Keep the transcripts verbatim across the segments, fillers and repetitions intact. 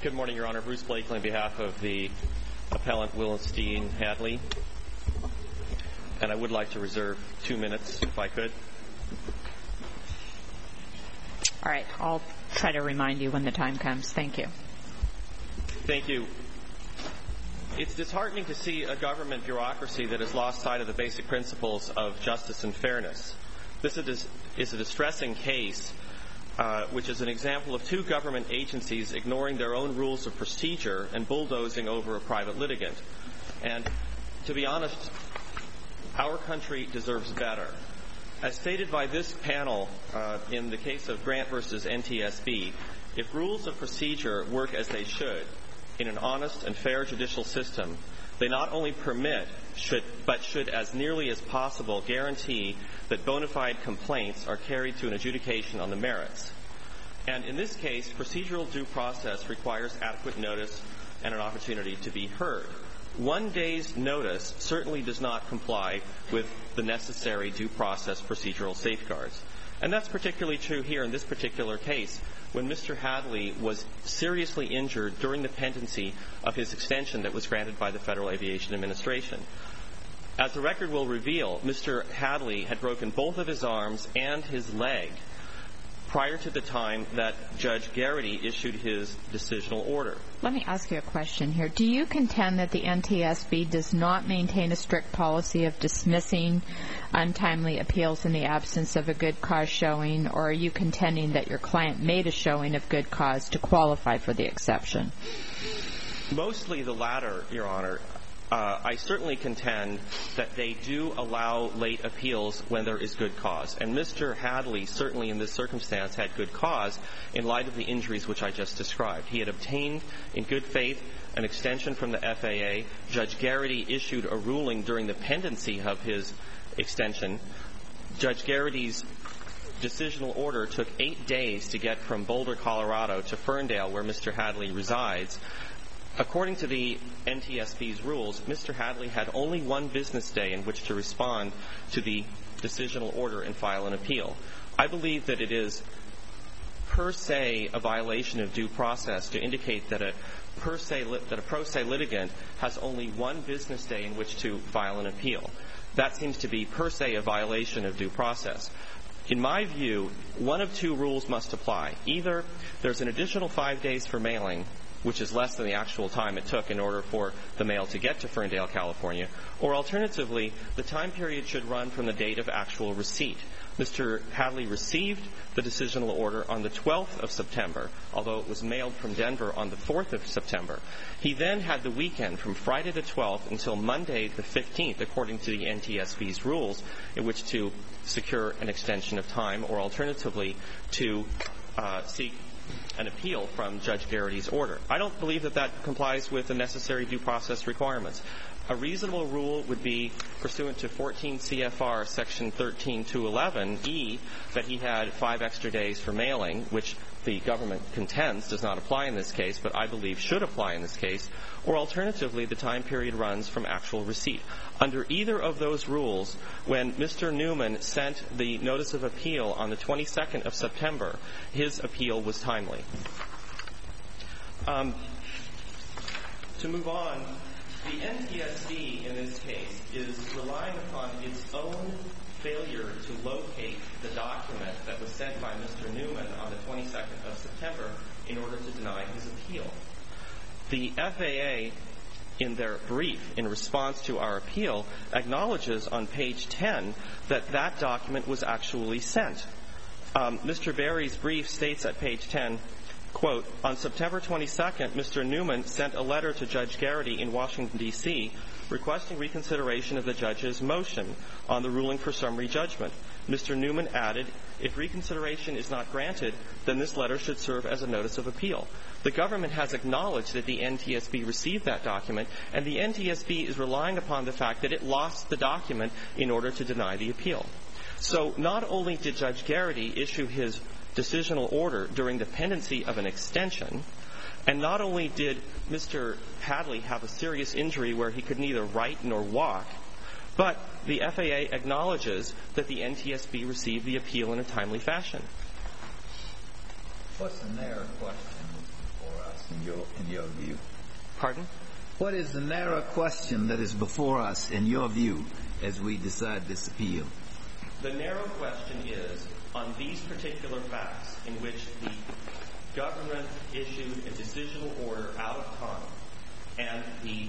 Good morning, Your Honor. Bruce Blakely on behalf of the appellant Willenstein Hadley. And I would like to reserve two minutes, if I could. All right. I'll try to remind you when the time comes. Thank you. Thank you. It's disheartening to see a government bureaucracy that has lost sight of the basic principles of justice and fairness. This is a distressing case, uh, which is an example of two government agencies ignoring their own rules of procedure and bulldozing over a private litigant. And to be honest, our country deserves better. As stated by this panel uh, in the case of Grant versus N T S B, if rules of procedure work as they should in an honest and fair judicial system, they not only permit, should, but should as nearly as possible guarantee that bona fide complaints are carried to an adjudication on the merits. And in this case, procedural due process requires adequate notice and an opportunity to be heard. One day's notice certainly does not comply with the necessary due process procedural safeguards. And that's particularly true here in this particular case, when Mister Hadley was seriously injured during the pendency of his extension that was granted by the Federal Aviation Administration. As the record will reveal, Mister Hadley had broken both of his arms and his leg prior to the time that Judge Garrity issued his decisional order. Let me ask you a question here. Do you contend that the N T S B does not maintain a strict policy of dismissing untimely appeals in the absence of a good cause showing, or are you contending that your client made a showing of good cause to qualify for the exception? Mostly the latter, Your Honor. Uh, I certainly contend that they do allow late appeals when there is good cause. And Mister Hadley certainly in this circumstance had good cause in light of the injuries which I just described. He had obtained in good faith an extension from the F A A. Judge Garrity issued a ruling during the pendency of his extension. Judge Garrity's decisional order took eight days to get from Boulder, Colorado to Ferndale, where Mister Hadley resides. According to the N T S B's rules, Mister Hadley had only one business day in which to respond to the decisional order and file an appeal. I believe that it is per se a violation of due process to indicate that a per se that a pro se litigant has only one business day in which to file an appeal. That seems to be per se a violation of due process. In my view, one of two rules must apply. Either there's an additional five days for mailing, which is less than the actual time it took in order for the mail to get to Ferndale, California, or alternatively, the time period should run from the date of actual receipt. Mister Hadley received the decisional order on the twelfth of September, although it was mailed from Denver on the fourth of September. He then had the weekend from Friday the twelfth until Monday the fifteenth, according to the N T S B's rules, in which to secure an extension of time, or alternatively, to uh, seek an appeal from Judge Garrity's order. I don't believe that that complies with the necessary due process requirements. A reasonable rule would be pursuant to fourteen C F R section thirteen two eleven E that he had five extra days for mailing, which the government contends does not apply in this case, but I believe should apply in this case, or alternatively, the time period runs from actual receipt. Under either of those rules, when Mister Newman sent the notice of appeal on the twenty-second of September, his appeal was timely. Um, to move on, the N T S B in this case is relying upon its own failure to locate the document that was sent by Mister Newman on the twenty-second of September in order to deny his appeal. The F A A, in their brief in response to our appeal, acknowledges on page ten that that document was actually sent. Um, Mister Berry's brief states at page ten, quote, on September twenty-second, Mister Newman sent a letter to Judge Garrity in Washington, D C, requesting reconsideration of the judge's motion on the ruling for summary judgment. Mister Newman added, if reconsideration is not granted, then this letter should serve as a notice of appeal. The government has acknowledged that the N T S B received that document, and the N T S B is relying upon the fact that it lost the document in order to deny the appeal. So not only did Judge Garrity issue his decisional order during the pendency of an extension, and not only did Mister Hadley have a serious injury where he could neither write nor walk, but the F A A acknowledges that the N T S B received the appeal in a timely fashion. What's the narrow question before us in your, in your view? Pardon? What is the narrow question that is before us in your view as we decide this appeal? The narrow question is, on these particular facts in which the government issued a decisional order out of time and the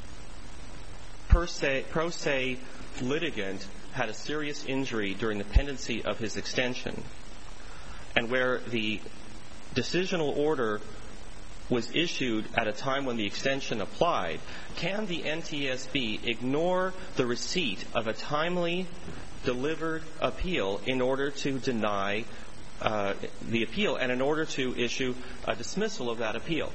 per se, pro se litigant had a serious injury during the pendency of his extension, and where the decisional order was issued at a time when the extension applied, can the N T S B ignore the receipt of a timely delivered appeal in order to deny uh, the appeal and in order to issue a dismissal of that appeal?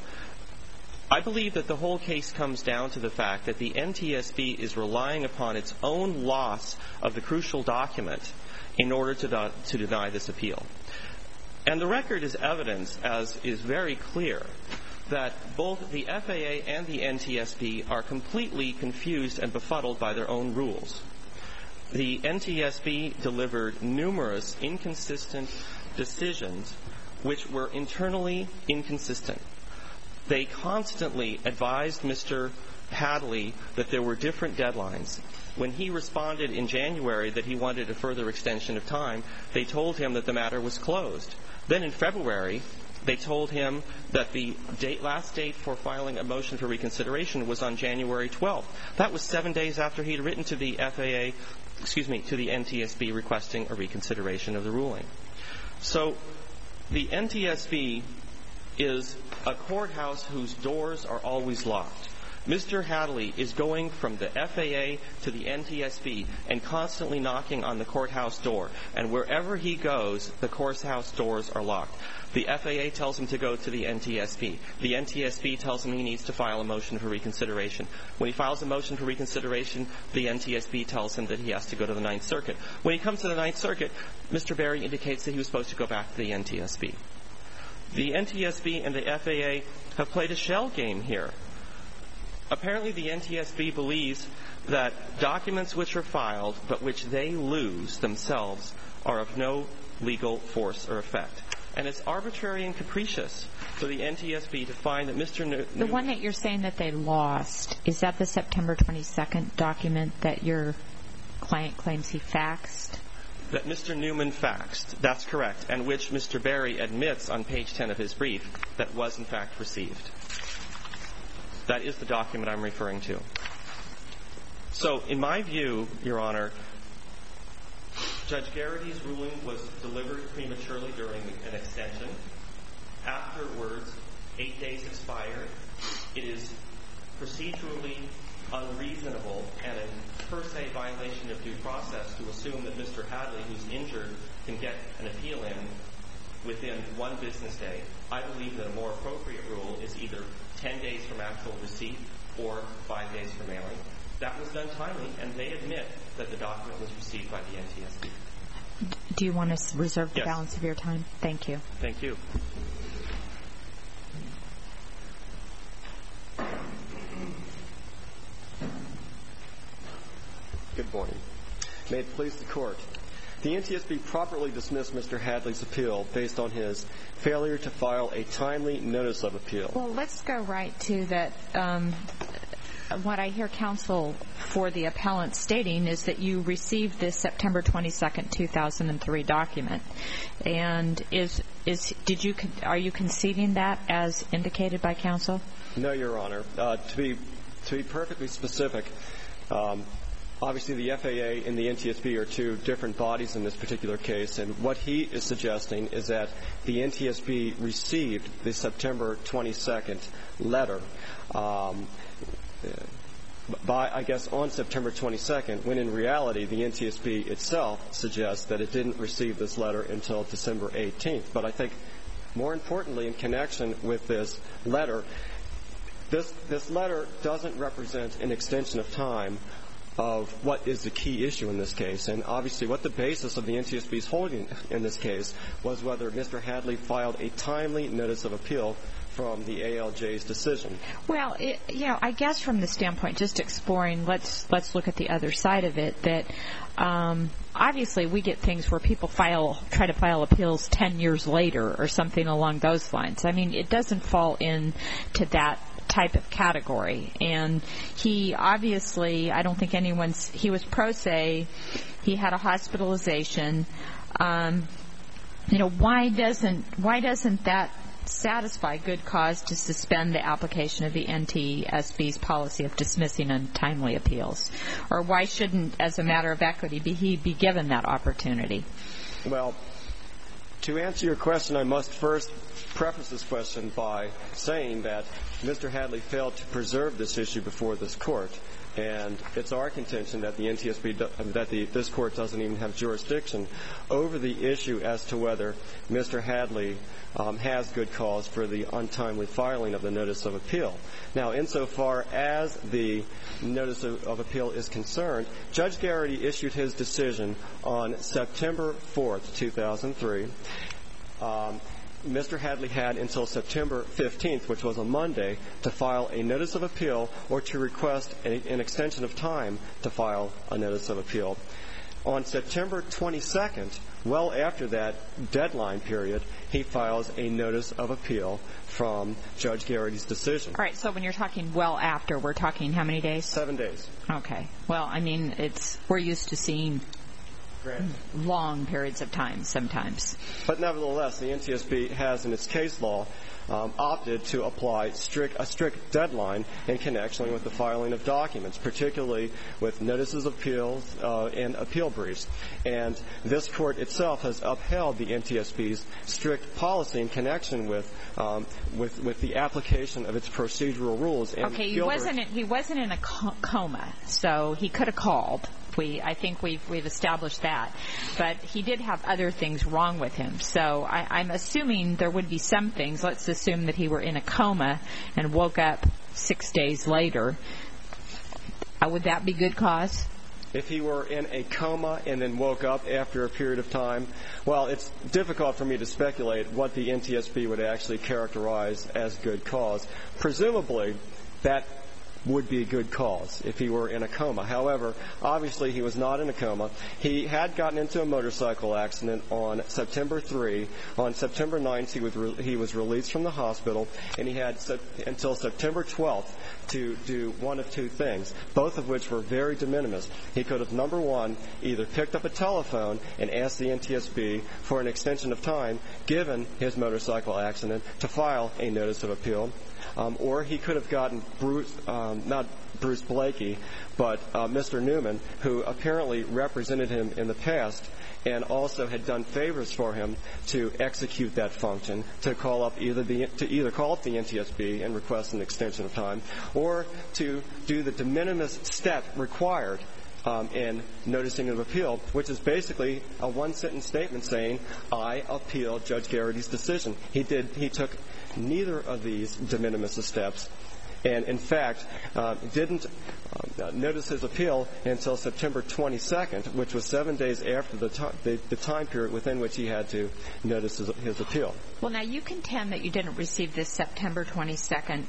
I believe that the whole case comes down to the fact that the N T S B is relying upon its own loss of the crucial document in order to, do, to deny this appeal. And the record is evidence, as is very clear, that both the F A A and the N T S B are completely confused and befuddled by their own rules. The N T S B delivered numerous inconsistent decisions which were internally inconsistent. They constantly advised Mister Hadley that there were different deadlines. When he responded in January that he wanted a further extension of time, they told him that the matter was closed. Then in February, they told him that the date, last date for filing a motion for reconsideration was on January twelfth. That was seven days after he had written to the F A A, excuse me, to the N T S B requesting a reconsideration of the ruling. So the N T S B is a courthouse whose doors are always locked. Mister Hadley is going from the F A A to the N T S B and constantly knocking on the courthouse door. And wherever he goes, the courthouse doors are locked. The F A A tells him to go to the N T S B. The N T S B tells him he needs to file a motion for reconsideration. When he files a motion for reconsideration, the N T S B tells him that he has to go to the Ninth Circuit. When he comes to the Ninth Circuit, Mister Berry indicates that he was supposed to go back to the N T S B. The N T S B and the F A A have played a shell game here. Apparently, the N T S B believes that documents which are filed but which they lose themselves are of no legal force or effect. And it's arbitrary and capricious for the N T S B to find that Mister New- The one that you're saying that they lost, is that the September twenty-second document that your client claims he faxed? That Mister Newman faxed, that's correct, and which Mister Berry admits on page ten of his brief that was in fact received. That is the document I'm referring to. So, in my view, Your Honor, Judge Garrity's ruling was delivered prematurely during an extension. Afterwards, eight days expired. It is procedurally unreasonable and a per se violation of due process to assume that Mister Hadley, who's injured, can get an appeal in within one business day. I believe that a more appropriate rule is either ten days from actual receipt or five days from mailing. That was done timely, and they admit that the document was received by the N T S B. Do you want to reserve the Yes. balance of your time? Thank you. Thank you. Good morning. May it please the Court. The N T S B properly dismissed Mister Hadley's appeal based on his failure to file a timely notice of appeal. Well, let's go right to that. Um, what I hear counsel for the appellant stating is that you received this September twenty-second, two thousand three document. And is is did you are you conceding that as indicated by counsel? No, Your Honor. Uh, to be to be perfectly specific, um, obviously the F A A and the N T S B are two different bodies in this particular case, and what he is suggesting is that the N T S B received the September twenty-second letter um, by, I guess, on September twenty-second, when in reality the N T S B itself suggests that it didn't receive this letter until December eighteenth. But I think more importantly, in connection with this letter, this, this letter doesn't represent an extension of time of what is the key issue in this case. And obviously what the basis of the N T S B's holding in this case was whether Mister Hadley filed a timely notice of appeal from the A L J's decision. Well, it, you know, I guess from the standpoint, just exploring, let's let's look at the other side of it, that um, obviously we get things where people file, try to file appeals ten years later or something along those lines. I mean, it doesn't fall into that type of category. And he obviously, I don't think anyone's, he was pro se, he had a hospitalization. Um, you know, why doesn't why doesn't that satisfy good cause to suspend the application of the N T S B's policy of dismissing untimely appeals? Or why shouldn't, as a matter of equity, be he be given that opportunity? Well, to answer your question, I must first preface this question by saying that Mister Hadley failed to preserve this issue before this court. And it's our contention that the N T S B, that the, this court doesn't even have jurisdiction over the issue as to whether Mister Hadley um, has good cause for the untimely filing of the notice of appeal. Now, insofar as the notice of, of appeal is concerned, Judge Garrity issued his decision on September fourth, two thousand three. Um, Mister Hadley had until September fifteenth, which was a Monday, to file a notice of appeal or to request a, an extension of time to file a notice of appeal. On September twenty-second, well after that deadline period, he files a notice of appeal from Judge Garrity's decision. All right, so when you're talking well after, we're talking how many days? Seven days. Okay. Well, I mean, it's we're used to seeing long periods of time sometimes. But nevertheless, the N T S B has in its case law um, opted to apply strict, a strict deadline in connection with the filing of documents, particularly with notices of appeals uh, and appeal briefs. And this court itself has upheld the N T S B's strict policy in connection with um, with, with the application of its procedural rules. And okay, he Gilbert, wasn't in, he wasn't in a co- coma, so he could have called. We, I think we've, we've established that. But he did have other things wrong with him. So I, I'm assuming there would be some things. Let's assume that he were in a coma and woke up six days later. Uh, would that be good cause? If he were in a coma and then woke up after a period of time, well, it's difficult for me to speculate what the N T S B would actually characterize as good cause. Presumably, that would be a good cause if he were in a coma. However, obviously he was not in a coma. He had gotten into a motorcycle accident on September third. On September ninth, he was, re- he was released from the hospital, and he had se- until September twelfth to do one of two things, both of which were very de minimis. He could have, number one, either picked up a telephone and asked the N T S B for an extension of time, given his motorcycle accident, to file a notice of appeal. Um, or he could have gotten Bruce, um, not Bruce Blakey, but uh, Mister Newman, who apparently represented him in the past and also had done favors for him to execute that function, to call up either the to either call up the N T S B and request an extension of time, or to do the de minimis step required Um, in noticing of appeal, which is basically a one-sentence statement saying, "I appeal Judge Garrity's decision." He did. He took neither of these de minimis steps, and in fact, uh, didn't uh, notice his appeal until September twenty-second, which was seven days after the, to- the, the time period within which he had to notice his, his appeal. Well, now you contend that you didn't receive this September twenty-second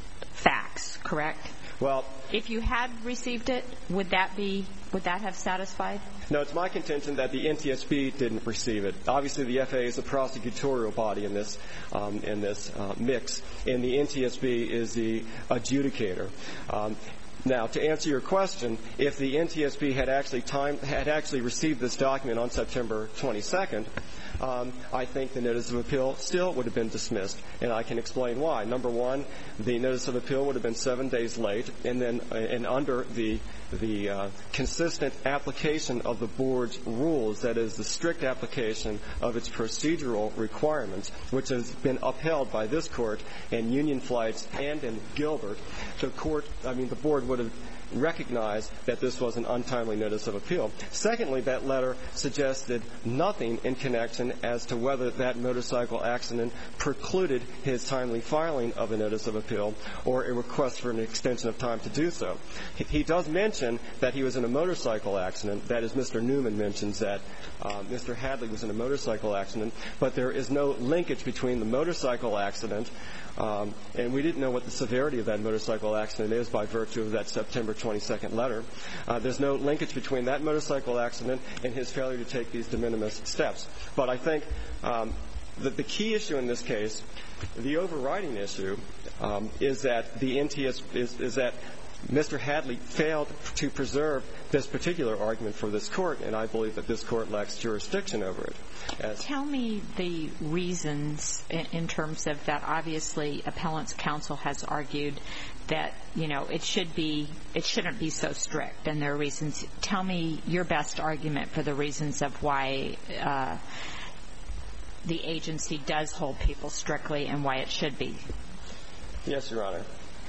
fax, correct? Well, if you had received it, would that be would that have satisfied? No, it's my contention that the N T S B didn't receive it. Obviously, the F A A is a prosecutorial body in this um, in this uh, mix, and the N T S B is the adjudicator. Um, Now, to answer your question, if the N T S B had actually time, had actually received this document on September twenty-second, um, I think the notice of appeal still would have been dismissed, and I can explain why. Number one, the notice of appeal would have been seven days late, and then and under the the uh, consistent application of the board's rules, that is, the strict application of its procedural requirements, which has been upheld by this court in Union Flights and in Gilbert, the court, I mean, the board would have recognized that this was an untimely notice of appeal. Secondly, that letter suggested nothing in connection as to whether that motorcycle accident precluded his timely filing of a notice of appeal or a request for an extension of time to do so. He does mention that he was in a motorcycle accident. That is, Mister Newman mentions that uh, Mister Hadley was in a motorcycle accident, but there is no linkage between the motorcycle accident Um, and we didn't know what the severity of that motorcycle accident is by virtue of that September twenty-second letter. Uh, there's no linkage between that motorcycle accident and his failure to take these de minimis steps. But I think um, that the key issue in this case, the overriding issue, um, is that the N T S is, is that Mister Hadley failed to preserve this particular argument for this court, and I believe that this court lacks jurisdiction over it. As Tell me the reasons in, in terms of that. Obviously, appellant's counsel has argued that, you know, it should be, it shouldn't be so strict, and there are reasons. Tell me your best argument for the reasons of why uh, the agency does hold people strictly and why it should be. Yes, Your Honor.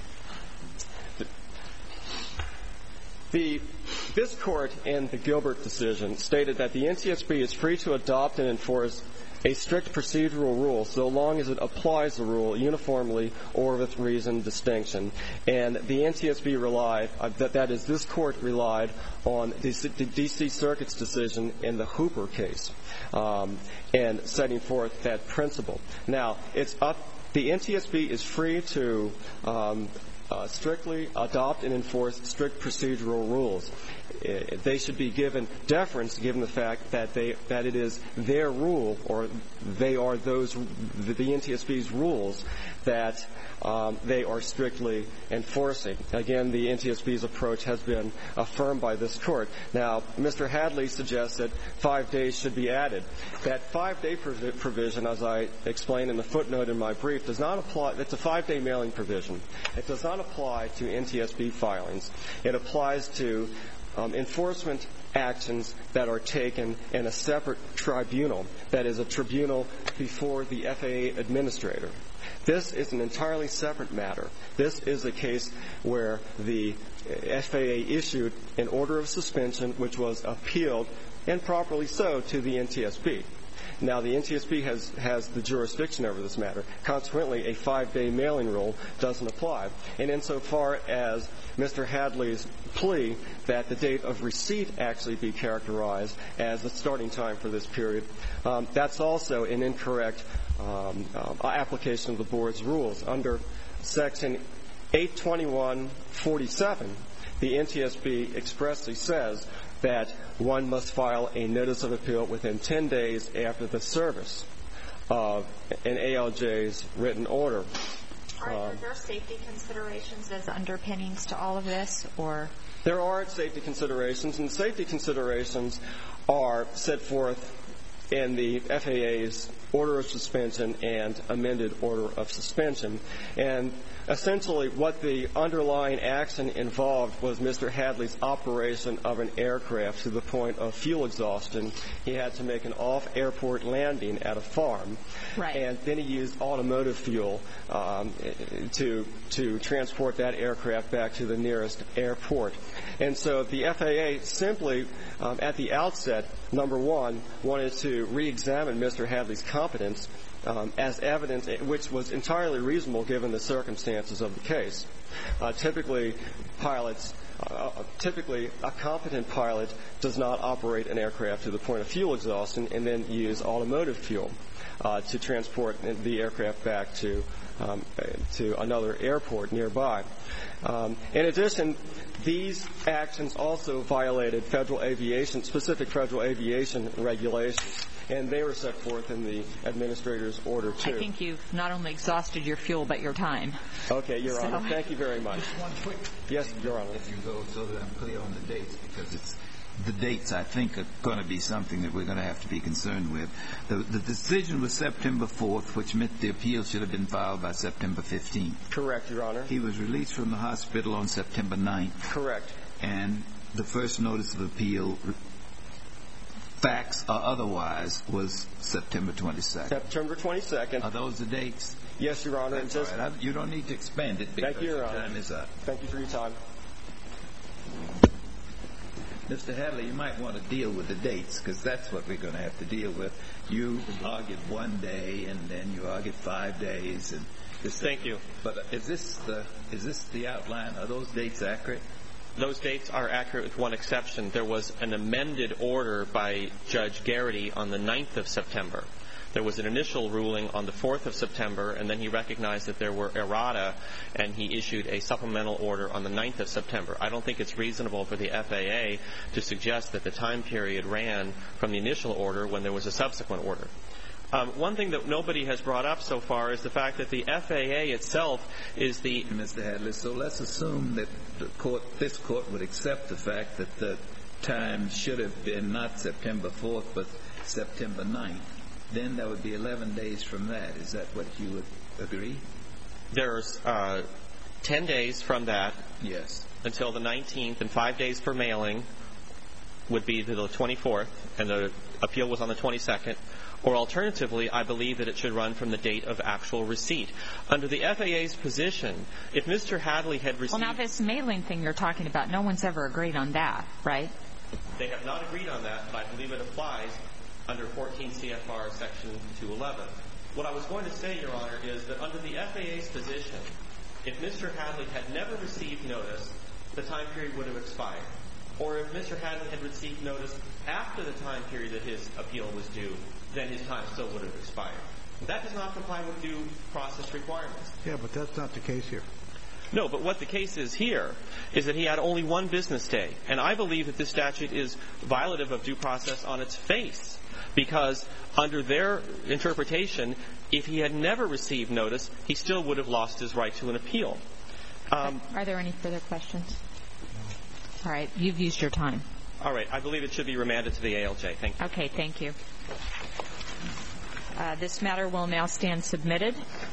The, this court in the Gilbert decision stated that the N T S B is free to adopt and enforce a strict procedural rule so long as it applies the rule uniformly or with reasoned distinction. And the N T S B relied, uh, that, that is, this court relied on the, the D C Circuit's decision in the Hooper case um, and setting forth that principle. Now, it's up, the N T S B is free to um, Uh, strictly adopt and enforce strict procedural rules. Uh, they should be given deference given the fact that they that it is their rule, or they are those the, the N T S B's rules that um, they are strictly enforcing. Again, the N T S B's approach has been affirmed by this court. Now, Mister Hadley suggests that five days should be added. That five-day provi- provision, as I explained in the footnote in my brief, does not apply. It's a five-day mailing provision. It does not apply to N T S B filings. It applies to um, enforcement actions that are taken in a separate tribunal, that is, a tribunal before the F A A administrator. This is an entirely separate matter. This is a case where the F A A issued an order of suspension which was appealed, and properly so, to the N T S B. Now, the N T S B has, has the jurisdiction over this matter. Consequently, a five-day mailing rule doesn't apply. And insofar as Mister Hadley's plea that the date of receipt actually be characterized as the starting time for this period, um, that's also an incorrect um, uh, application of the Board's rules. Under Section eight twenty-one forty-seven, the N T S B expressly says that one must file a notice of appeal within ten days after the service of an A L J's written order. Are Um, there safety considerations as underpinnings to all of this, or? There are safety considerations, and safety considerations are set forth in the F A A's order of suspension and amended order of suspension. And essentially what the underlying action involved was Mister Hadley's operation of an aircraft to the point of fuel exhaustion. He had to make an off-airport landing at a farm. Right. And then he used automotive fuel um, to to transport that aircraft back to the nearest airport. And so the F A A simply, um, at the outset, number one, wanted to re-examine Mister Hadley's competence um, as evidence, which was entirely reasonable given the circumstances of the case. Uh, typically, pilots, uh, typically a competent pilot does not operate an aircraft to the point of fuel exhaustion and then use automotive fuel uh, to transport the aircraft back to um, to another airport nearby. Um, in addition, these actions also violated federal aviation, specific federal aviation regulations, and they were set forth in the administrator's order, too. I think you've not only exhausted your fuel, but your time. Okay, Your So- Honor. Thank you very much. Just one quick. Yes, Your Honor. If you go so that I'm clear on the dates, because it's the dates, I think, are going to be something that we're going to have to be concerned with. The, the decision was September fourth, which meant the appeal should have been filed by September fifteenth. Correct, Your Honor. He was released from the hospital on September ninth. Correct. And the first notice of appeal, facts or otherwise, was September twenty-second. September twenty-second. Are those the dates? Yes, Your Honor. That's Just all right. I, you don't need to expand it because Thank you, Your the Honor. time is up. Thank you for your time. Mister Hadley, you might want to deal with the dates, because that's what we're going to have to deal with. You argued one day, and then you argued five days. And this, Thank you. But is this the is this the outline? Are those dates accurate? Those dates are accurate with one exception. There was an amended order by Judge Garrity on the ninth of September. There was an initial ruling on the fourth of September, and then he recognized that there were errata, and he issued a supplemental order on the ninth of September. I don't think it's reasonable for the F A A to suggest that the time period ran from the initial order when there was a subsequent order. Um, one thing that nobody has brought up so far is the fact that the F A A itself is the... Mister Hadley, so let's assume that the court, this court would accept the fact that the time should have been not September fourth, but September ninth. Then that would be eleven days from that. Is that what you would agree? There's uh, ten days from that. Yes. Until the nineteenth, and five days for mailing would be to the twenty-fourth, and the appeal was on the twenty-second. Or alternatively, I believe that it should run from the date of actual receipt. Under the F A A's position, if Mister Hadley had received... Well, now this mailing thing you're talking about, no one's ever agreed on that, right? They have not agreed on that, but I believe it applies under fourteen C F R Section two eleven. What I was going to say, Your Honor, is that under the F A A's position, if Mister Hadley had never received notice, the time period would have expired. Or if Mister Hadley had received notice after the time period that his appeal was due, then his time still would have expired. That does not comply with due process requirements. Yeah, but that's not the case here. No, but what the case is here is that he had only one business day. And I believe that this statute is violative of due process on its face, because under their interpretation, if he had never received notice, he still would have lost his right to an appeal. Um, Are there any further questions? All right. You've used your time. All right. I believe it should be remanded to the A L J. Thank you. Okay. Thank you. Uh, this matter will now stand submitted.